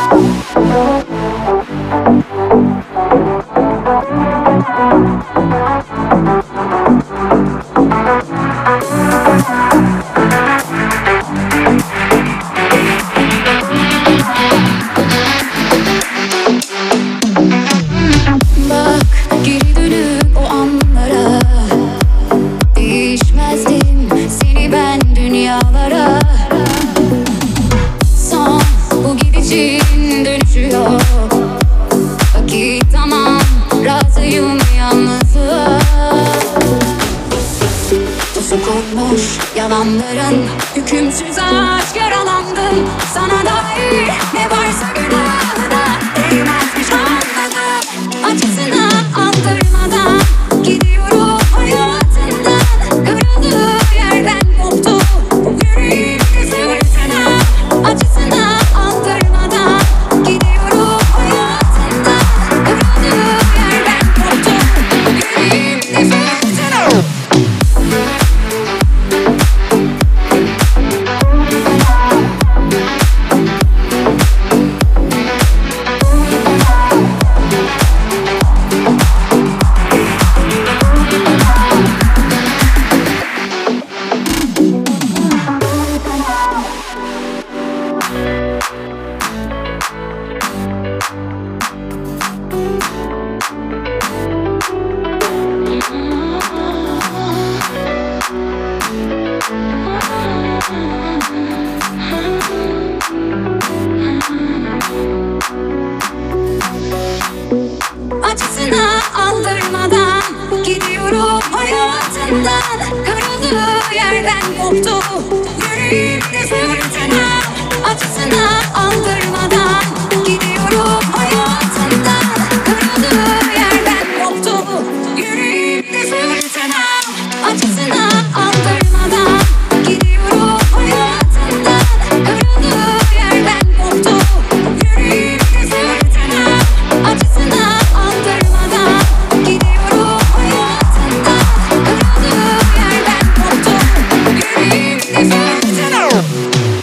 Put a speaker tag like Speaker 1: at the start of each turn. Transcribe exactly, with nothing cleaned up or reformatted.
Speaker 1: Yalanların hükümsüz aşk yaralandım. Sana dair ne varsa günahı da değmezmiş anladım. Acısını aldırmadan gidiyorum hayatından. Kırıldığı yerden koptu yüreğim fırtına. Acısını aldırmadan gidiyorum hayatından. Kırıldığı yerden koptu yüreğim fırtına. Acısını aldırmadan gidiyorum hayatından. Kırıldığı yerden koptu yüreğimde fırtına. Acısını aldırmadan gidiyorum hayatından. Kırıldığı yerden koptu yüreğimde fırtına. Acısını aldırmadan gidiyorum hayatından. Kırıldığı yerden koptu yüreğimde fırtına. Acısını aldırmadan gidiyorum hayatından. Kırıldığı yerden koptu yüreğimde fırtına.